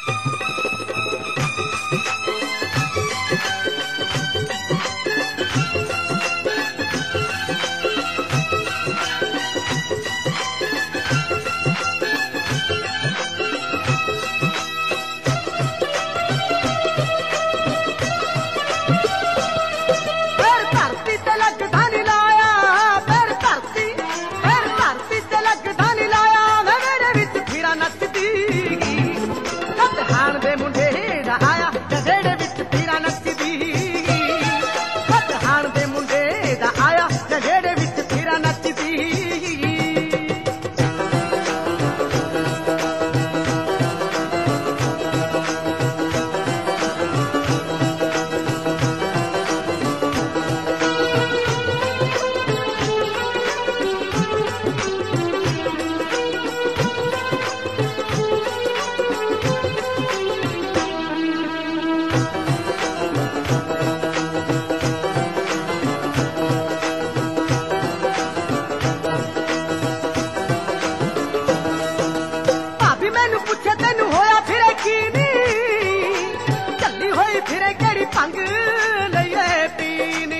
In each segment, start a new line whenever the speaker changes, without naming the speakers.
भंग लईए पीनी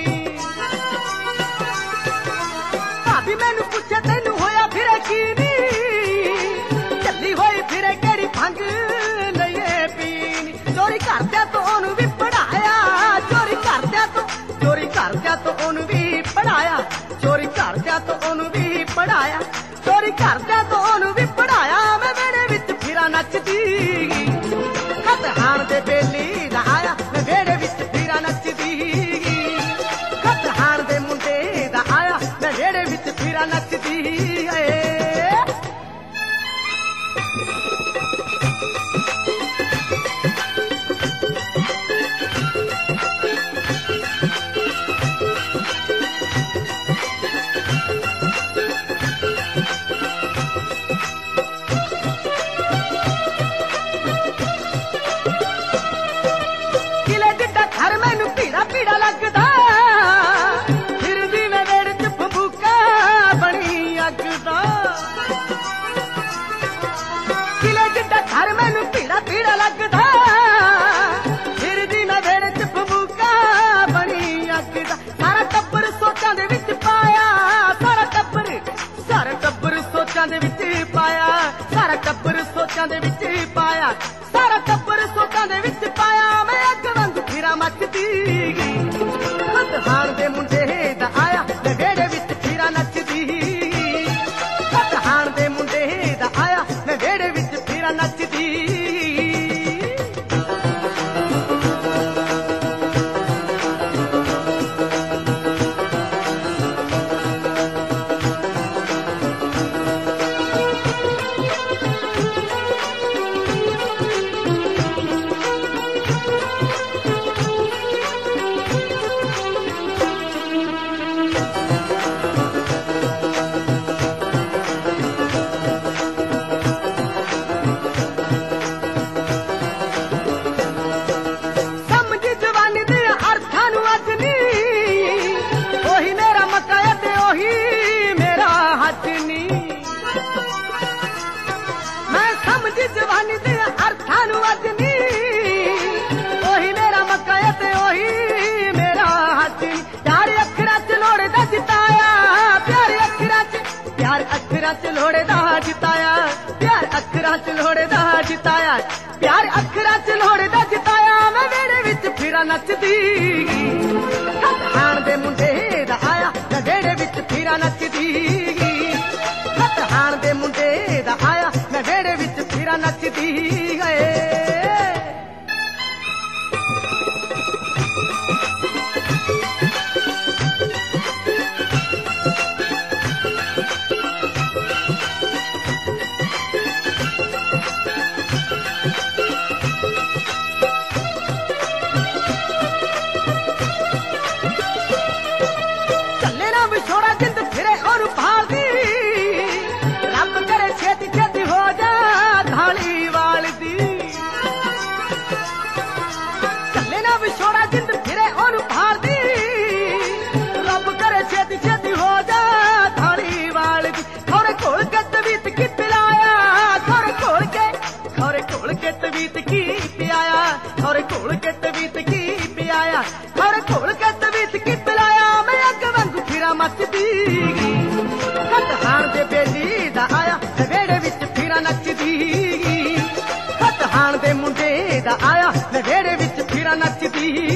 भाभी मैनू पूछे तेनू होया फिरे कीनी चली होई फिरे केड़ी भंग लईए पीनी चोरी करदिया तो ओनू भी पढ़ाया चोरी करदिया तो ओनू भी पढ़ाया चोरी करदिया तो ओनू भी पढ़ाया चोरी करदिया तो ओनू भी पढ़ाया मैं वेड़े विच फिरा नचदी खत हाण दे बेली दा आया मैं वेड़े विच फिरा नचदी खत हाण दे मुंडे दा आया मैं वेड़े विच फिरा नचदी पीड़ा लगदा फिर भी मैं वेड़ च फंबूका बनी अगदा किले जिड्डा घर मैनू पीड़ा पीड़ा लगदा फिर भी मैं वेड़ च फंबूका बनी अगदा सारा टब्बर सोचां दे विच पाया सारा टब्बर सोचां दे विच पाया सारा टब्बर सोचां दे विच पाया सारा टब्बर सोचां दे विच पाया मैं अग वांगू फिरा मचदी हाण दे मुंडे दा आया मैं वेड़े विच फिरा नचदी हाण दे मुंडे दा आया मैं वेड़े विच फिरा नचदी जवानी दे अर्थां नू अज नी ओही मेरा मक्का ते ओही मेरा हज प्यारे अखरां च लोड़दा जिताया प्यारे अखरां च लोड़दा जिताया प्यार अखरां च लोड़दा जिताया प्यार अखरां च लोड़दा जिताया मैं वेड़े विच फिरा नचदी हाण दे मुंडे दा आया मैं वेड़े विच फिरा नचदी हाण दे मुंडे दा आया मैं वेड़े विच फिरा नचदी चले ना विछोड़ा जिंद फिरे और भालदी रब करे छेती छेती हो जा धाली वाल दी ਤਵੀਤ ਕੀ ਪਿਆਇਆ ਔਰ ਘੋਲ ਕੇ ਤਵੀਤ ਕੀ ਪਿਆਇਆ ਔਰ ਘੋਲ ਕੇ ਤਵੀਤ ਕੀ ਪਿਲਾਇਆ ਮੈਂ ਅੱਗ ਵਾਂਗੂ ਫਿਰਾਂ ਮੱਚਦੀ ਹੱਥ ਹਾਣ ਦੇ ਬੇਲੀ ਦਾ ਆਇਆ ਤੇ ਵਿਹੜੇ ਵਿੱਚ ਫਿਰਾਂ ਨੱਚਦੀ ਹੱਥ ਹਾਣ ਦੇ ਮੁੰਡੇ ਦਾ ਆਇਆ ਤੇ ਵਿਹੜੇ ਵਿੱਚ ਫਿਰਾਂ ਨੱਚਦੀ